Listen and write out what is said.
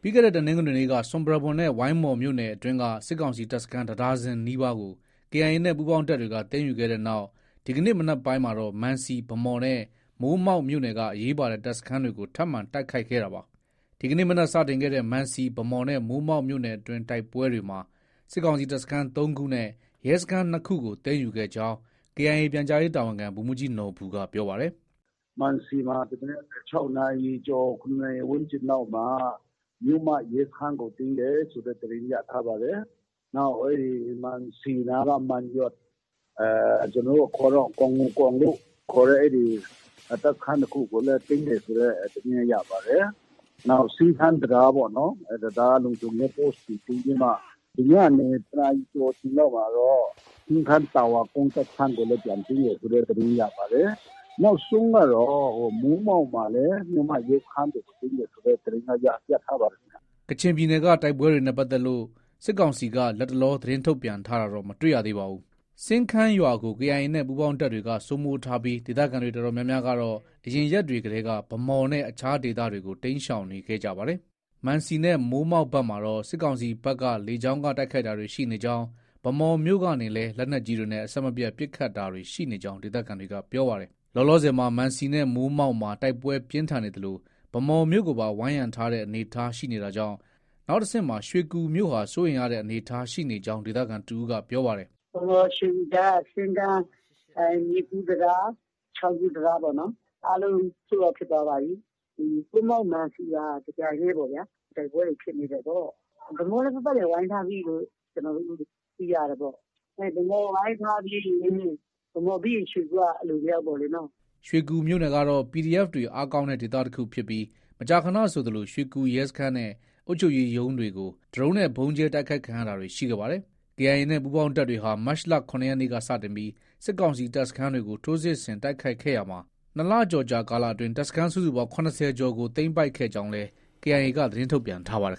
ပြီးခဲ့တဲ့တနင်္ဂနွေနေ့ကဆွမ်ပရာဘွမ်နဲ့ဝိုင်းမော်မြို့နယ်အတွင်းကစစ်ကောင်စီတပ်စခန်း1 ဒါဇင်နီးပါးကို KIA နဲ့ပူးပေါင်းတပ်တွေကသိမ်းယူခဲ့တဲ့နောက်ဒီကနေ့မနက်ပိုင်းမှာတော့မန်စီဗန်းမော်နဲ့မိုးမောက်မြို့နယ်ကအရေးပါတဲ့တပ်စခန်းတွေကိုထပ်မံတိုက်ခိုက်ခဲ့တာပါ။ဒီကနေ့မနက်စတင်ခဲ့တဲ့မန်စီဗန်းမော်နဲ့မိုးမောက်မြို့နယ်အတွင်းတိုက်ပွဲတွေမှာစစ်ကောင်စီတပ်စခန်း3 ခုနဲ့ရဲစခန်း2 ခုကိုသိမ်းယူခဲ့ကြောင်း KIA ပြန်ကြားရေးတာဝန်ခံဗိုလ်မှူးကြီးနော်ဘူကပြောပါတယ်။မန်စီမှာဒီကနေ့6 နာရီကျော်9 နာရီဝန်းကျင်နောက်မှာမြို့မရဲစခန်းကိုသိမ်းတယ်ဆိုတဲ့သတင်းရထားပါတယ်။နောက်မန်စီနာကမန်ရွတ်ကျွန်တော်ခေါ်တော့ကွန်လို့ခေါ်တဲ့တပ်ခန်းတစ်ခုကိုလည်းသိမ်းတယ်ဆိုတဲ့သတင်းရပါတယ်။နောက်စီခန်းတရားပေါ့နော်ဒါလုံခြုံရေး post တီးပြီးမှဒီညနေတနာရီကျော်ချိန်လောက်မှာတော့စီခန်းတာဝါကုန်းတပ်ခန်းကိုလည်းပြန်သိမ်းတယ်ဆိုတဲ့သတင်းရပါတယ်။နောက်ဆုံးကတော့မိုးမောက်မှာလည်းမြို့မရဲစခန်းကိုသိမ်းတယ်ဆိုတဲ့သတင်းရထားပါတယ်။ကချင်ပြည်နယ်ကတိုက်ပွဲတွေနဲ့ပတ်သက်လို့စစ်ကောင်စီကလက်တလောသတင်းထုတ်ပြန်ထားတာတော့မတွေ့ရသေးပါဘူး။စင်းခန်းရွာကို KIA နဲ့ပူးပေါင်းတပ်တွေကစိုးမိုးထားပြီးဒေသခံတွေတော်တော်များများကတော့အရင်ရက်တွေကတည်းကဗန်းမော်နဲ့အခြားဒေသတွေကိုတိမ်းရှောင်နေခဲ့ကြပါတယ်။မန်စီနဲ့မိုးမောက်ဘက်မှာတော့စစ်ကောင်စီဘက်ကလေကြောင်းကတိုက်ခိုက်တာတွေရှိနေကြောင်းဗန်းမော်မြို့ကနေလည်းလက်နက်ကြီးတွေနဲ့အဆက်မပြတ်ပစ်ခတ်တာတွေရှိနေကြောင်းဒေသခံတွေကပြောပါတယ်။လောလောဆယ်မှာမန်စီနဲ့မိုးမောက်မှာတိုက်ပွဲပြင်းထန်နေသလိုဗန်းမော်မြို့ကိုပါဝိုင်းရံထားတဲ့အနေအထားရှိနေတာကြောင့်နောက်တစ်ဆင့်မှာရွှေကူမြို့ဟာစိုးရိမ်ရတဲ့အနေအထားရှိနေကြောင်းဒေသခံတူကပြောပါတယ်။ဗန်းမော်ရွှေကူကြားစင်းကန်းမြေကူးတရား6 ကူတရားပေါ့နော်အားလုံးဆိုတော့ဖြစ်သွားပါပြီ။မိုးမောက်မန်စီကတကြိုင်လေးပေါ့ဗျာတိုက်ပွဲတွေဖြစ်နေတယ်ပေါ့ဗန်းမော်လည်းပတ်ပတ်ဝိုင်းထားပြီးလို့ကျွန်တော်တို့သိရတယ်ပေါ့ဗန်းမော်ဝိုင်းထားပြီးဗန်းမော်ပြီးရွှေကူကအလိုပြောက်ပေါ့လေနော်ရွှေကူမြို့နယ်ကတော့ PDF တွေအားကောင်းတဲ့ဒေသတစ်ခုဖြစ်ပြီးမကြာခဏဆိုသလိုရွှေကူရဲစခန်းနဲ့အုပ်ချုပ်ရေးရုံးတွေကိုဒရုန်းနဲ့ဘုံကျဲတိုက်ခိုက်ခံရတာတွေရှိခဲ့ပါတယ်။ KIA နဲ့ပူးပေါင်းတပ်တွေဟာမတ်လ 7 ရက်နေ့ကစတင်ပြီးစစ်ကောင်စီတပ်စခန်းတွေကိုထိုးစစ်ဆင်တိုက်ခိုက်ခဲ့ရာမှာ2 လကျော်ကြာကာလအတွင်းတပ်စခန်းစုစုပေါင်း80 ကျော်ကိုသိမ်းပိုက်ခဲ့ကြောင်းလည်း KIA ကသတင်းထုတ်ပြန်ထားပါတယ်